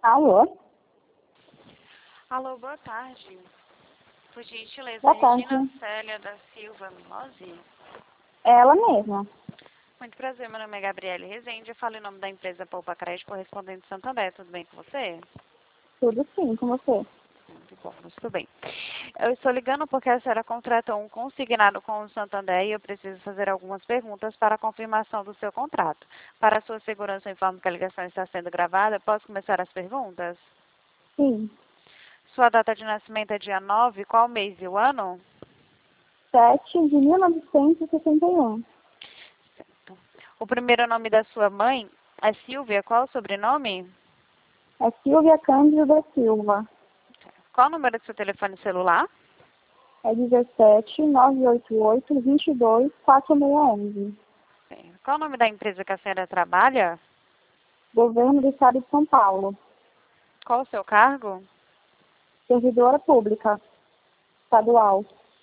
Alô? Alô, boa tarde. Por gentileza, Boa tarde. Regina Célia da Silva Mimosi. É ela mesma. Muito prazer, meu nome é Gabriele Rezende. Eu falo em nome da empresa Poupa Crédito Correspondente Santander. Tudo bem com você? Tudo sim, com você. Muito bom, muito bem. Eu estou ligando porque a senhora contratou um consignado com o Santander e eu preciso fazer algumas perguntas para a confirmação do seu contrato. Para a sua segurança, eu informo que a ligação está sendo gravada. Posso começar as perguntas? Sim. Sua data de nascimento é dia 9. Qual mês e o ano? 7 de 1961. O primeiro nome da sua mãe é Silvia. Qual o sobrenome? É Silvia Cândido da Silva. Qual o número do seu telefone celular? É 17 988 22 4611. Qual o nome da empresa que a senhora trabalha? Governo do Estado de São Paulo. Qual o seu cargo? Servidora Pública. Estadual.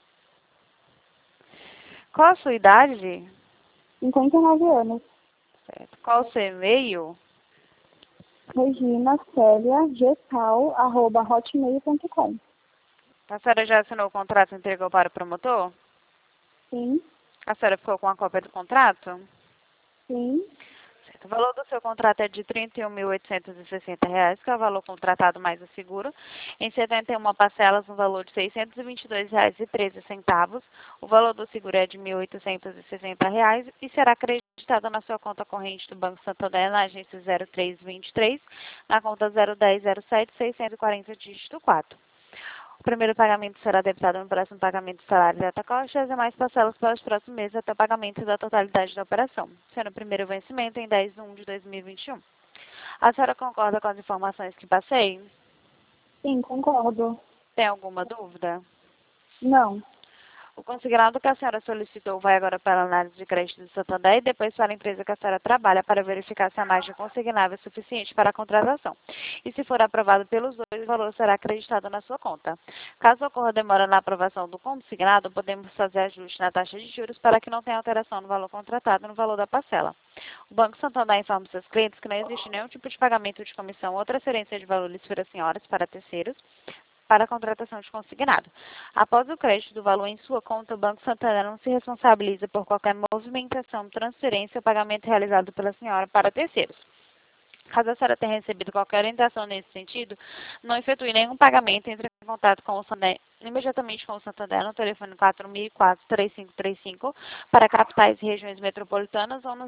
Qual a sua idade? 59 anos. Certo. Qual o seu e-mail? Regina Célia Gestal@hotmail.com. A senhora já assinou o contrato e entregou para o promotor? Sim, A senhora ficou com a cópia do contrato? sim, Certo. O valor do seu contrato é de R$ 31.860, que é o valor contratado mais o seguro, em 71 parcelas, no valor de R$ 622,13. O valor do seguro é de R$ 1.860 e será acreditado na sua conta corrente do Banco Santander, na agência 0323, na conta 01007-640, dígito 4. O primeiro pagamento será debitado no próximo pagamento do salário de atacoste e as demais parcelas para os próximos meses até o pagamento da totalidade da operação, sendo o primeiro vencimento em 10/1/2021. A senhora concorda com as informações que passei? sim, concordo. Tem alguma dúvida? Não, O consignado que a senhora solicitou vai agora para a análise de crédito do Santander e depois para a empresa que a senhora trabalha para verificar se a margem consignável é suficiente para a contratação. E se for aprovado pelos dois, o valor será acreditado na sua conta. Caso ocorra demora na aprovação do consignado, podemos fazer ajuste na taxa de juros para que não tenha alteração no valor contratado e no valor da parcela. O Banco Santander informa seus clientes que não existe nenhum tipo de pagamento de comissão ou transferência de valores para senhoras, para terceiros, para a contratação de consignado. Após o crédito do valor em sua conta, o Banco Santander não se responsabiliza por qualquer movimentação, transferência ou pagamento realizado pela senhora para terceiros. Caso a senhora tenha recebido qualquer orientação nesse sentido, não efetue nenhum pagamento, entre em contato com o Santander, imediatamente com o Santander no telefone 4004-3535 para capitais e regiões metropolitanas ou no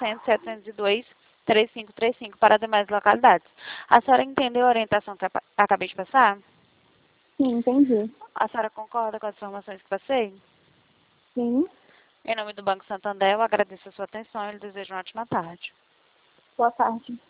0800-702-3535 para demais localidades. A senhora entendeu a orientação que acabei de passar? sim, entendi. A senhora concorda com as informações que passei? Sim, Em nome do Banco Santander, eu agradeço a sua atenção e lhe desejo uma ótima tarde. boa tarde.